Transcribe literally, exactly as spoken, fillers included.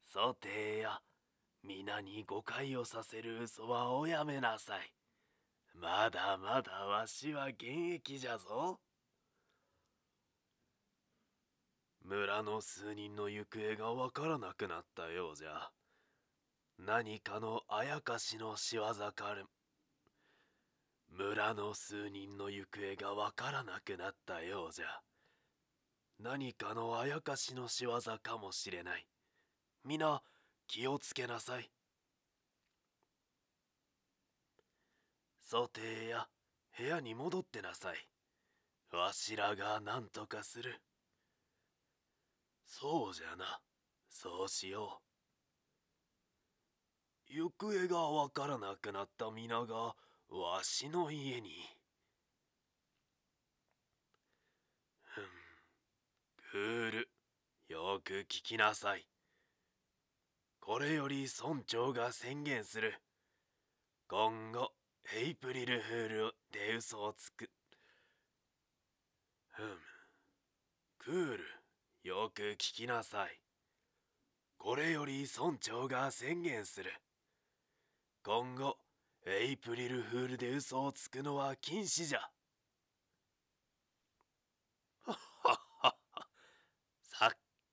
さてや、皆に誤解をさせる嘘はおやめなさい。まだまだわしは現役じゃぞ。村の数人の行方がわからなくなったようじゃ。何かのあやかしの仕業かる。村の数人の行方がわからなくなったようじゃ。何かのあやかしの仕業かもしれない。皆気をつけなさい。さてや、部屋に戻ってなさい。わしらが何とかする。そうじゃな。そうしよう。行方がわからなくなった皆がわしの家に。ふん。クール。よく聞きなさい。これより村長が宣言する。今後、エイプリルフールで嘘をつく。ふむ。クール。よく聞きなさい。これより村長が宣言する。今後、エイプリルフールで嘘をつくのは禁止じゃ。